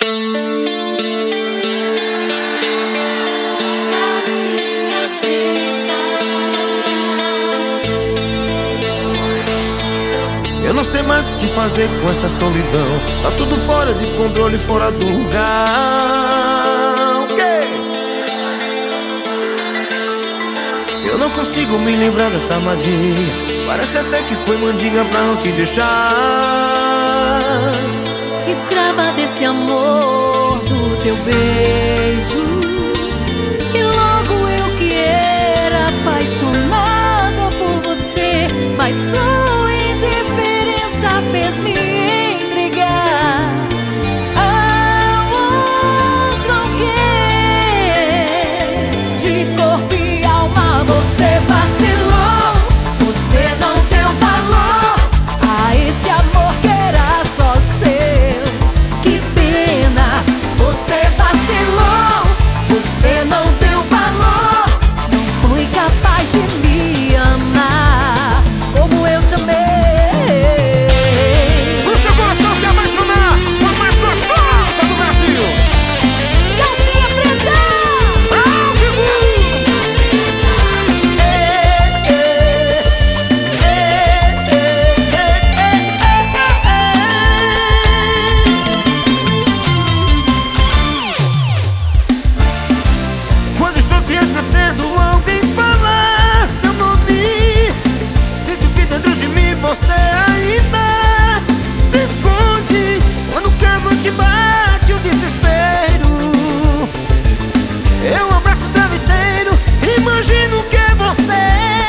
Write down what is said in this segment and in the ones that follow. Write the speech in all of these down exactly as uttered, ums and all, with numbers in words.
Eu não sei mais o que fazer com essa solidão. Tá tudo fora de controle, fora do lugar. Okay. Eu não consigo me livrar dessa armadilha. Parece até que foi mandinga pra não te deixar. Escrava desse amor, do teu beijo. E logo eu que era apaixonada por você, mas sua indiferença fez me entregar a outro alguém. De corpo e alma você vacilou, você não deu valor a esse amor que era só seu. Que pena, você vacilou, você não deu valor, não foi capaz de me amar como eu te amei. Esquecendo alguém falar seu nome, sinto que dentro de mim você ainda se esconde. Quando o cano te bate o desespero, eu abraço o travesseiro, imagino que é você.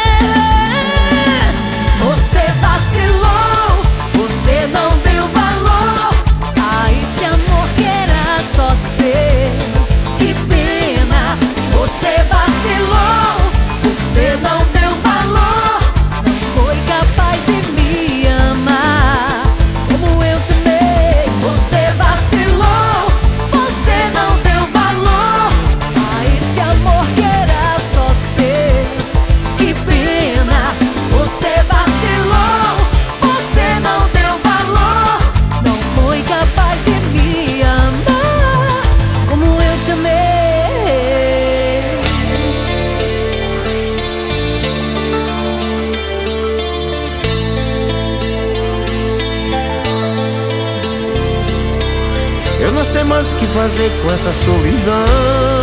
Você vacilou, você não deu valor a esse amor que era só seu. Que pena, você vacilou, você não deu valor, não foi capaz de me amar como eu te amei. Você vacilou, você não deu valor a esse amor que era só seu. Que pena, você vacilou, você não deu valor, não foi capaz de me amar como eu te amei. Eu não sei mais o que fazer com essa solidão.